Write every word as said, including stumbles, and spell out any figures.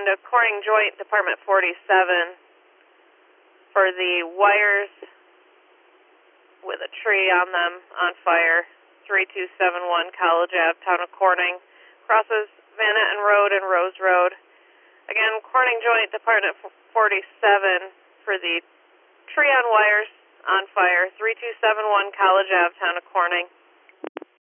to Corning Joint, Department forty-seven, for the wires with a tree on them on fire, three two seven one College Avenue, Town of Corning, crosses Van Etten Road and Rose Road. Again, Corning Joint, Department forty-seven, for the tree on wires on fire, three two seven one College Avenue, Town of Corning.